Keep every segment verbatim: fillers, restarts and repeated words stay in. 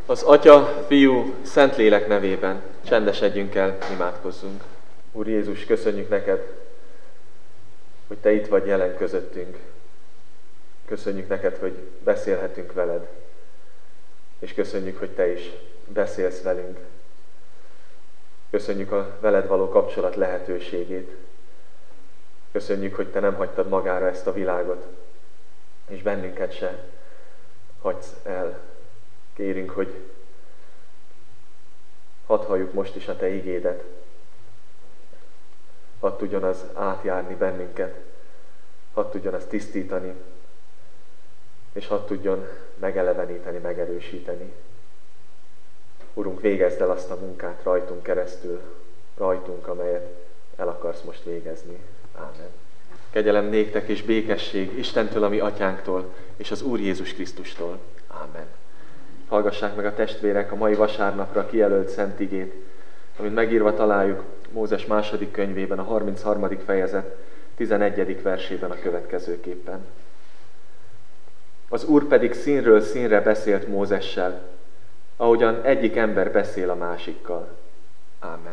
Az Atya, Fiú, Szentlélek nevében csendesedjünk el, imádkozzunk. Úr Jézus, köszönjük neked, hogy Te itt vagy jelen közöttünk. Köszönjük neked, hogy beszélhetünk veled, és köszönjük, hogy Te is beszélsz velünk. Köszönjük a veled való kapcsolat lehetőségét. Köszönjük, hogy Te nem hagytad magára ezt a világot, és bennünket se hagysz el. Kérünk, hogy hadd halljuk most is a Te igédet. Hadd tudjon az átjárni bennünket, hadd tudjon az tisztítani, és hadd tudjon megeleveníteni, megerősíteni. Urunk, végezd el azt a munkát rajtunk keresztül, rajtunk, amelyet el akarsz most végezni. Ámen. Kegyelem néktek és békesség Istentől, a mi atyánktól, és az Úr Jézus Krisztustól. Ámen. Hallgassák meg a testvérek a mai vasárnapra kijelölt szent igét, amit megírva találjuk Mózes második könyvében, a harmincharmadik fejezet tizenegyedik versében a következőképpen. Az Úr pedig színről színre beszélt Mózessel, ahogyan egyik ember beszél a másikkal. Ámen.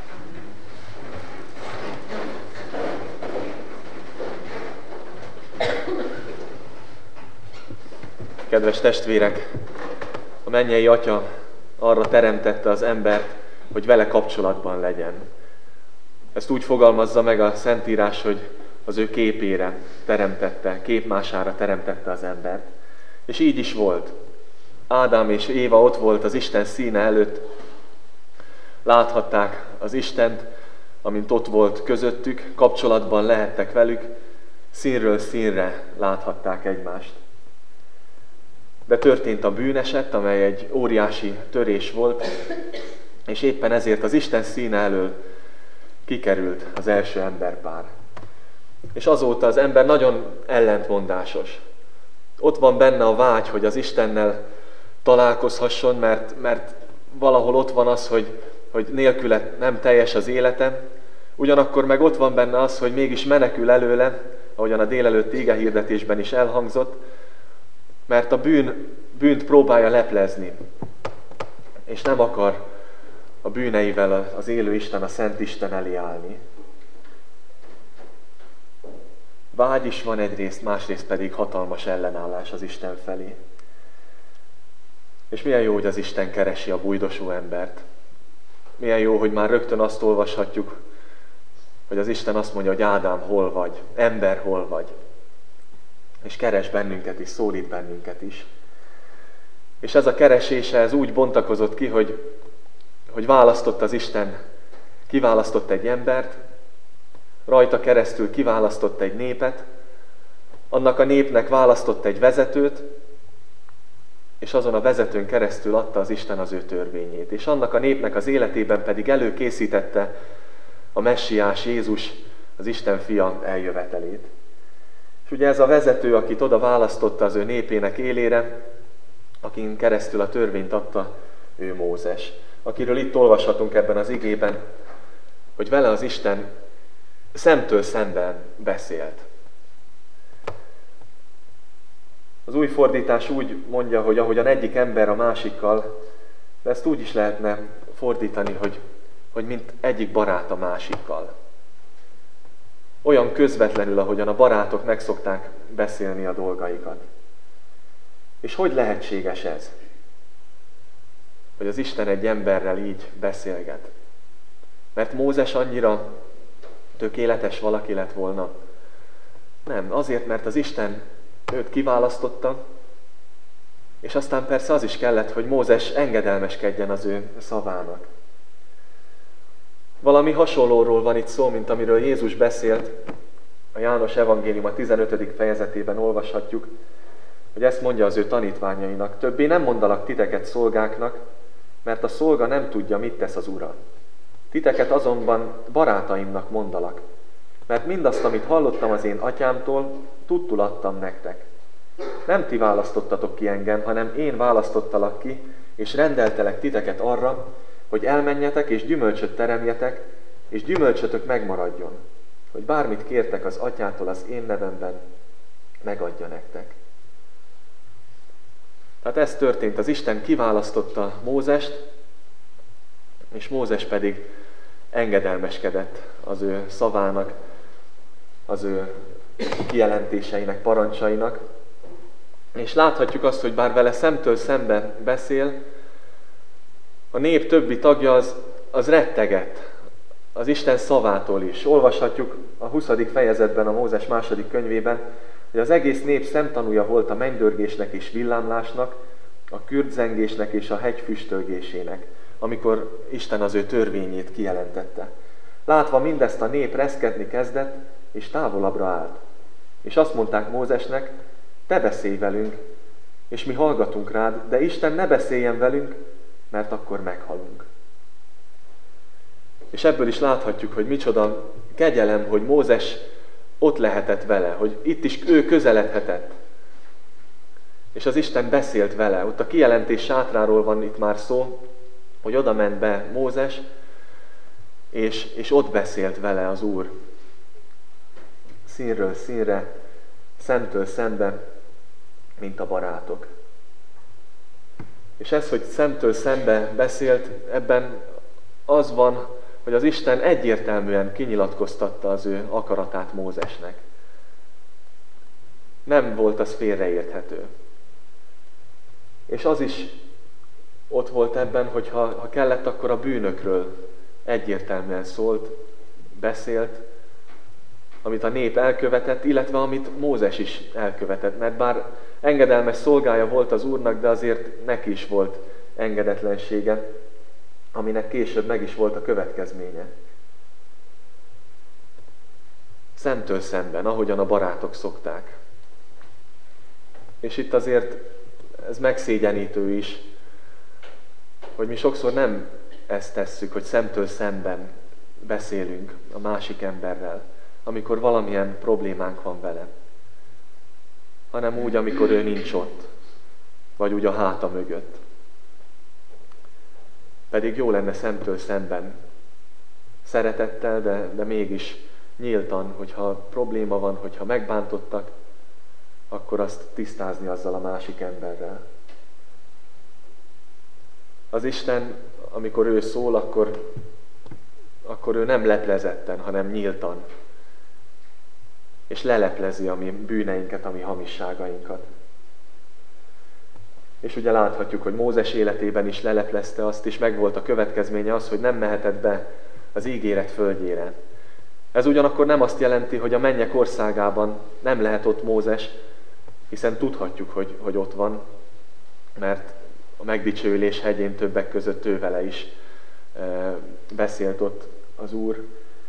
Kedves testvérek, a mennyei Atya arra teremtette az embert, hogy vele kapcsolatban legyen. Ezt úgy fogalmazza meg a Szentírás, hogy az ő képére teremtette, képmására teremtette az embert. És így is volt. Ádám és Éva ott volt az Isten színe előtt, láthatták az Istent, amint ott volt közöttük, kapcsolatban lehettek velük, színről színre láthatták egymást. De történt a bűneset, amely egy óriási törés volt, és éppen ezért az Isten színe elől kikerült az első emberpár. És azóta az ember nagyon ellentmondásos. Ott van benne a vágy, hogy az Istennel találkozhasson, mert, mert valahol ott van az, hogy, hogy nélküle nem teljes az életem, ugyanakkor meg ott van benne az, hogy mégis menekül előle, ahogyan a délelőtti igehirdetésben is elhangzott, mert a bűn, bűnt próbálja leplezni, és nem akar a bűneivel az élő Isten, a Szent Isten elé állni. Vágy is van egyrészt, másrészt pedig hatalmas ellenállás az Isten felé. És milyen jó, hogy az Isten keresi a bújdosó embert. Milyen jó, hogy már rögtön azt olvashatjuk, hogy az Isten azt mondja, hogy Ádám, hol vagy? Ember, hol vagy? És keres bennünket is, szólít bennünket is. És ez a keresése, ez úgy bontakozott ki, hogy, hogy választott az Isten, kiválasztott egy embert, rajta keresztül kiválasztott egy népet, annak a népnek választott egy vezetőt, és azon a vezetőn keresztül adta az Isten az ő törvényét. És annak a népnek az életében pedig előkészítette a messiás Jézus, az Isten fia eljövetelét. És ugye ez a vezető, akit oda választotta az ő népének élére, akin keresztül a törvényt adta, ő Mózes, akiről itt olvashatunk ebben az igében, hogy vele az Isten szemtől szemben beszélt. Az új fordítás úgy mondja, hogy ahogyan egyik ember a másikkal, de ezt úgy is lehetne fordítani, hogy, hogy mint egyik barát a másikkal. Olyan közvetlenül, ahogyan a barátok megszokták beszélni a dolgaikat. És hogy lehetséges ez? Hogy az Isten egy emberrel így beszélget. Mert Mózes annyira tökéletes valaki lett volna? Nem, azért, mert az Isten őt kiválasztotta, és aztán persze az is kellett, hogy Mózes engedelmeskedjen az ő szavának. Valami hasonlóról van itt szó, mint amiről Jézus beszélt. A János evangélium a tizenötödik fejezetében olvashatjuk, hogy ezt mondja az ő tanítványainak: többé nem mondalak titeket szolgáknak, mert a szolga nem tudja, mit tesz az ura. Titeket azonban barátaimnak mondalak, mert mindazt, amit hallottam az én atyámtól, tudtul adtam nektek. Nem ti választottatok ki engem, hanem én választottalak ki, és rendeltelek titeket arra, hogy elmenjetek és gyümölcsöt teremjetek, és gyümölcsötök megmaradjon, hogy bármit kértek az atyától az én nevemben, megadja nektek. Tehát ez történt, az Isten kiválasztotta Mózest, és Mózes pedig engedelmeskedett az ő szavának, az ő kijelentéseinek, parancsainak. És láthatjuk azt, hogy bár vele szemtől szembe beszél, a nép többi tagja az, az rettegett az Isten szavától is. Olvashatjuk a huszadik fejezetben, a Mózes második könyvében, hogy az egész nép szemtanúja volt a mennydörgésnek és villámlásnak, a kürdzengésnek és a hegy füstölgésének, amikor Isten az ő törvényét kijelentette. Látva mindezt, a nép reszkedni kezdett, és távolabbra állt. És azt mondták Mózesnek, te beszélj velünk, és mi hallgatunk rád, de Isten ne beszéljen velünk, mert akkor meghalunk. És ebből is láthatjuk, hogy micsoda kegyelem, hogy Mózes ott lehetett vele, hogy itt is ő közeledhetett. És az Isten beszélt vele. Ott a kijelentés sátráról van itt már szó, hogy oda ment be Mózes, és, és ott beszélt vele az Úr. Színről színre, szemtől szembe, mint a barátok. És ez, hogy szemtől szembe beszélt, ebben az van, hogy az Isten egyértelműen kinyilatkoztatta az ő akaratát Mózesnek. Nem volt az félreérthető. És az is ott volt ebben, hogy ha, ha kellett, akkor a bűnökről egyértelműen szólt, beszélt, amit a nép elkövetett, illetve amit Mózes is elkövetett. Mert bár engedelmes szolgája volt az Úrnak, de azért neki is volt engedetlensége, aminek később meg is volt a következménye. Szemtől szemben, ahogyan a barátok szokták. És itt azért ez megszégyenítő is, hogy mi sokszor nem ezt tesszük, hogy szemtől szemben beszélünk a másik emberrel, amikor valamilyen problémánk van vele, hanem úgy, amikor ő nincs ott, vagy úgy a háta mögött. Pedig jó lenne szemtől szemben, szeretettel, de, de mégis nyíltan, hogyha probléma van, hogyha megbántottak, akkor azt tisztázni azzal a másik emberrel. Az Isten, amikor ő szól, akkor, akkor ő nem leplezetten, hanem nyíltan. És leleplezi a mi bűneinket, a mi hamisságainkat. És ugye láthatjuk, hogy Mózes életében is leleplezte azt, és megvolt a következménye az, hogy nem mehetett be az ígéret földjére. Ez ugyanakkor nem azt jelenti, hogy a mennyek országában nem lehet ott Mózes, hiszen tudhatjuk, hogy, hogy ott van, mert a megdicsőülés hegyén többek között ő vele is e, beszélt ott az Úr.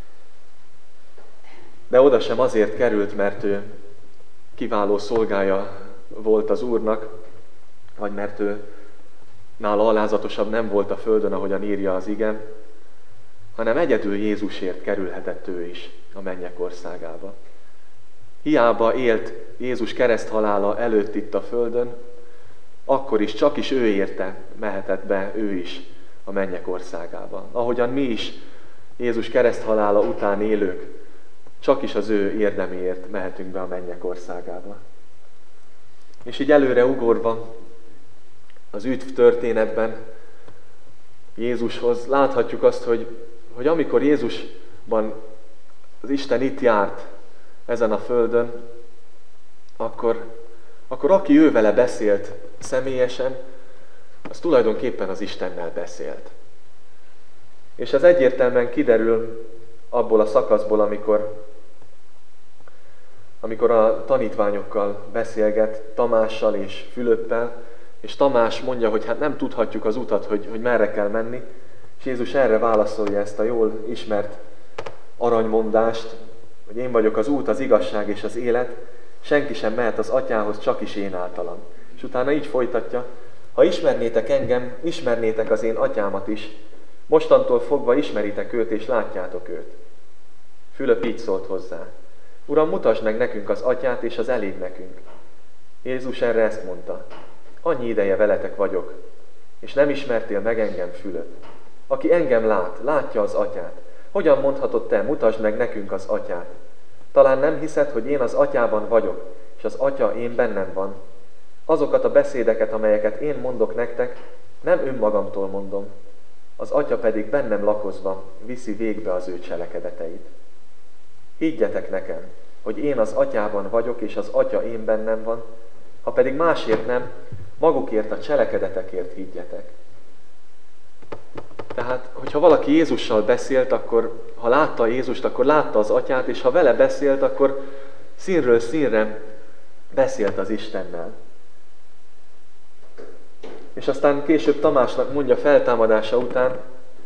De oda sem azért került, mert ő kiváló szolgája volt az Úrnak, vagy mert ő nála alázatosabb nem volt a földön, ahogyan írja az ige, hanem egyedül Jézusért kerülhetett ő is a mennyek országába. Hiába élt Jézus kereszthalála előtt itt a földön, akkor is csak is ő érte mehetett be ő is a mennyek országába. Ahogyan mi is Jézus kereszthalála után élők, csak is az ő érdeméért mehetünk be a mennyek országába. És így előre ugorva az üdv történetben Jézushoz láthatjuk azt, hogy, hogy amikor Jézusban az Isten itt járt ezen a földön, akkor, akkor aki ő vele beszélt személyesen, az tulajdonképpen az Istennel beszélt. És ez egyértelműen kiderül abból a szakaszból, amikor, amikor a tanítványokkal beszélget, Tamással és Fülöppel, és Tamás mondja, hogy hát nem tudhatjuk az utat, hogy, hogy merre kell menni, és Jézus erre válaszolja ezt a jól ismert aranymondást, hogy én vagyok az út, az igazság és az élet, senki sem mehet az Atyához, csak is én általam. És utána így folytatja, ha ismernétek engem, ismernétek az én Atyámat is, mostantól fogva ismeritek őt és látjátok őt. Fülöp így szólt hozzá, Uram, mutasd meg nekünk az Atyát, és az elég nekünk. Jézus erre ezt mondta, annyi ideje veletek vagyok, és nem ismertél meg engem, Fülöp. Aki engem lát, látja az Atyát. Hogyan mondhatod te, mutasd meg nekünk az Atyát? Talán nem hiszed, hogy én az Atyában vagyok, és az Atya én bennem van. Azokat a beszédeket, amelyeket én mondok nektek, nem önmagamtól mondom, az Atya pedig bennem lakozva viszi végbe az ő cselekedeteit. Higgyetek nekem, hogy én az Atyában vagyok, és az Atya én bennem van, ha pedig másért nem, magukért a cselekedetekért higgyetek. Tehát, hogyha valaki Jézussal beszélt, akkor, ha látta Jézust, akkor látta az Atyát, és ha vele beszélt, akkor színről színre beszélt az Istennel. És aztán később Tamásnak mondja feltámadása után,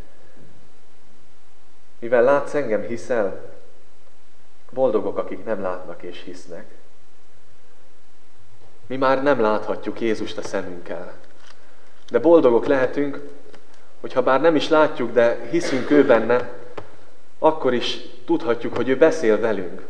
mivel látsz engem, hiszel, boldogok, akik nem látnak és hisznek. Mi már nem láthatjuk Jézust a szemünkkel, de boldogok lehetünk, hogyha bár nem is látjuk, de hiszünk ő benne, akkor is tudhatjuk, hogy ő beszél velünk.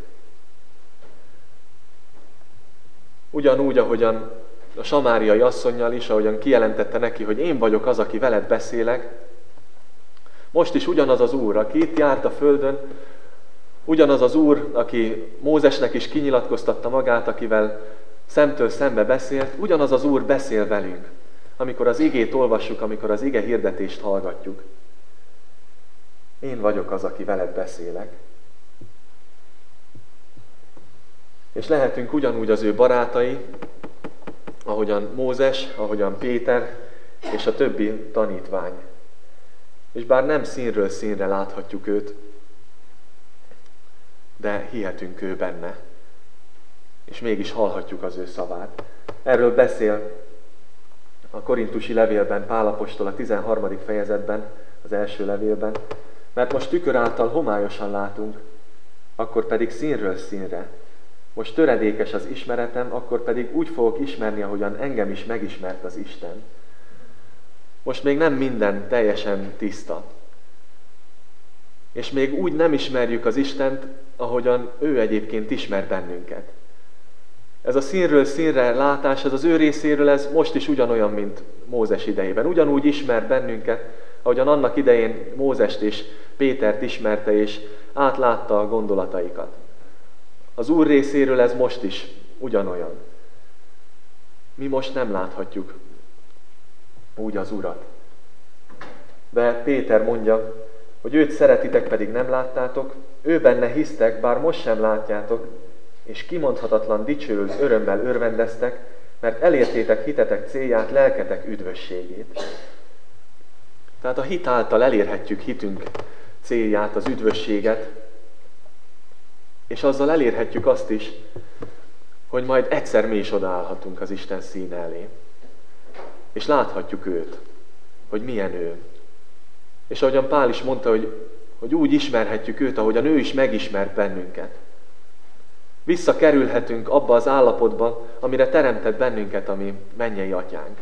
Ugyanúgy, ahogyan a samáriai asszonnyal is, ahogyan kijelentette neki, hogy én vagyok az, aki veled beszélek, most is ugyanaz az Úr, aki itt járt a földön, ugyanaz az Úr, aki Mózesnek is kinyilatkoztatta magát, akivel szemtől szembe beszélt, ugyanaz az Úr beszél velünk, amikor az igét olvassuk, amikor az ige hirdetést hallgatjuk. Én vagyok az, aki veled beszélek. És lehetünk ugyanúgy az ő barátai, ahogyan Mózes, ahogyan Péter és a többi tanítvány. És bár nem színről színre láthatjuk őt, de hihetünk ő benne. És mégis hallhatjuk az ő szavát. Erről beszél a korintusi levélben Pál apostol a tizenharmadik fejezetben, az első levélben, mert most tükör által homályosan látunk, akkor pedig színről színre. Most töredékes az ismeretem, akkor pedig úgy fogok ismerni, ahogyan engem is megismert az Isten. Most még nem minden teljesen tiszta. És még úgy nem ismerjük az Istent, ahogyan ő egyébként ismer bennünket. Ez a színről színre látás, ez az ő részéről, ez most is ugyanolyan, mint Mózes idejében. Ugyanúgy ismer bennünket, ahogyan annak idején Mózest és Pétert ismerte, és átlátta a gondolataikat. Az Úr részéről ez most is ugyanolyan. Mi most nem láthatjuk úgy az Urat. De Péter mondja, hogy őt szeretitek, pedig nem láttátok, ő benne hisztek, bár most sem látjátok, és kimondhatatlan dicsőül örömmel örvendeztek, mert elértétek hitetek célját, lelketek üdvösségét. Tehát a hit által elérhetjük hitünk célját, az üdvösséget, és azzal elérhetjük azt is, hogy majd egyszer mi is odaállhatunk az Isten színe elé. És láthatjuk őt, hogy milyen ő. És ahogyan Pál is mondta, hogy, hogy úgy ismerhetjük őt, ahogyan ő is megismert bennünket. Visszakerülhetünk abba az állapotba, amire teremtett bennünket a mi mennyei atyánk.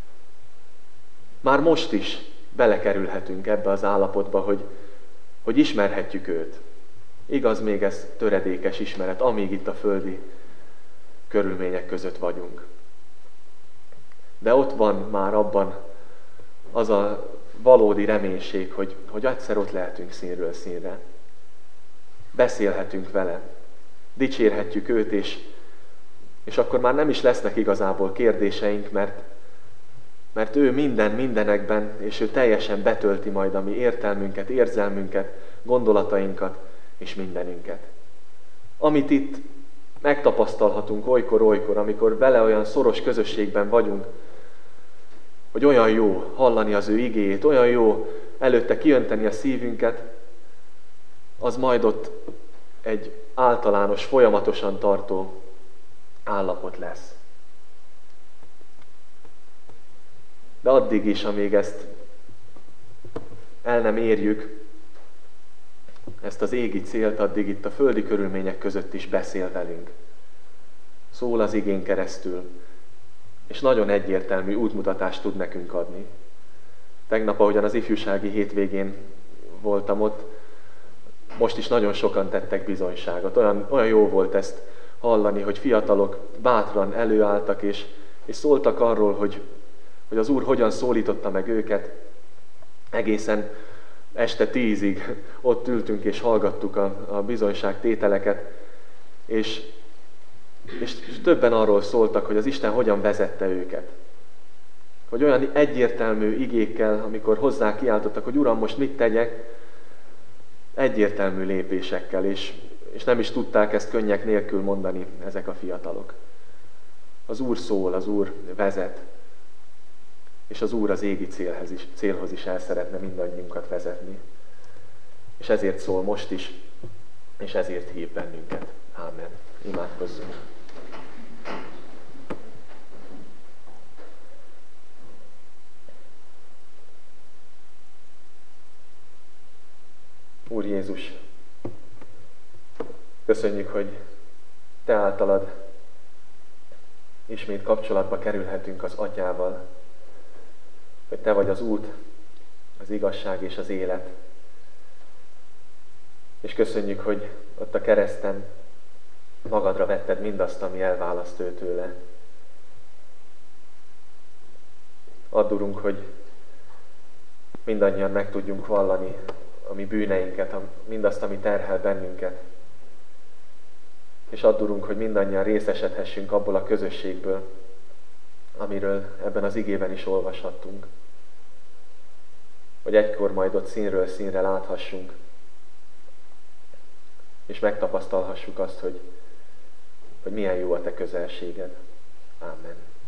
Már most is belekerülhetünk ebbe az állapotba, hogy, hogy ismerhetjük őt. Igaz, még ez töredékes ismeret, amíg itt a földi körülmények között vagyunk. De ott van már abban az a valódi reménység, hogy, hogy egyszer ott lehetünk színről színre. Beszélhetünk vele, dicsérhetjük őt, és, és akkor már nem is lesznek igazából kérdéseink, mert, mert ő minden mindenekben, és ő teljesen betölti majd a mi értelmünket, érzelmünket, gondolatainkat, és mindenünket. Amit itt megtapasztalhatunk olykor-olykor, amikor vele olyan szoros közösségben vagyunk, hogy olyan jó hallani az ő igéjét, olyan jó előtte kiönteni a szívünket, az majd ott egy általános, folyamatosan tartó állapot lesz. De addig is, amíg ezt el nem érjük, ezt az égi célt, addig itt a földi körülmények között is beszél velünk. Szól az igén keresztül, és nagyon egyértelmű útmutatást tud nekünk adni. Tegnap, ahogyan az ifjúsági hétvégén voltam ott, most is nagyon sokan tettek bizonyságot. Olyan, olyan jó volt ezt hallani, hogy fiatalok bátran előálltak, és, és szóltak arról, hogy, hogy az Úr hogyan szólította meg őket. Egészen este tízig ott ültünk és hallgattuk a, a bizonyságtételeket, és És többen arról szóltak, hogy az Isten hogyan vezette őket. Hogy olyan egyértelmű igékkel, amikor hozzá kiáltottak, hogy Uram, most mit tegyek, egyértelmű lépésekkel, és, és nem is tudták ezt könnyek nélkül mondani ezek a fiatalok. Az Úr szól, az Úr vezet, és az Úr az égi célhez is, célhoz is el szeretne mindannyiunkat vezetni. És ezért szól most is, és ezért hív bennünket. Ámen. Imádkozzunk. Úr Jézus, köszönjük, hogy Te általad ismét kapcsolatba kerülhetünk az Atyával, hogy Te vagy az út, az igazság és az élet. És köszönjük, hogy ott a kereszten magadra vetted mindazt, ami elválaszt ő tőle. Add, Urunk, hogy mindannyian meg tudjunk vallani a mi bűneinket, mindazt, ami terhel bennünket. És add, Urunk, hogy mindannyian részesedhessünk abból a közösségből, amiről ebben az igében is olvashattunk. Hogy egykor majd ott színről színre láthassunk, és megtapasztalhassuk azt, hogy, hogy milyen jó a Te közelséged. Ámen.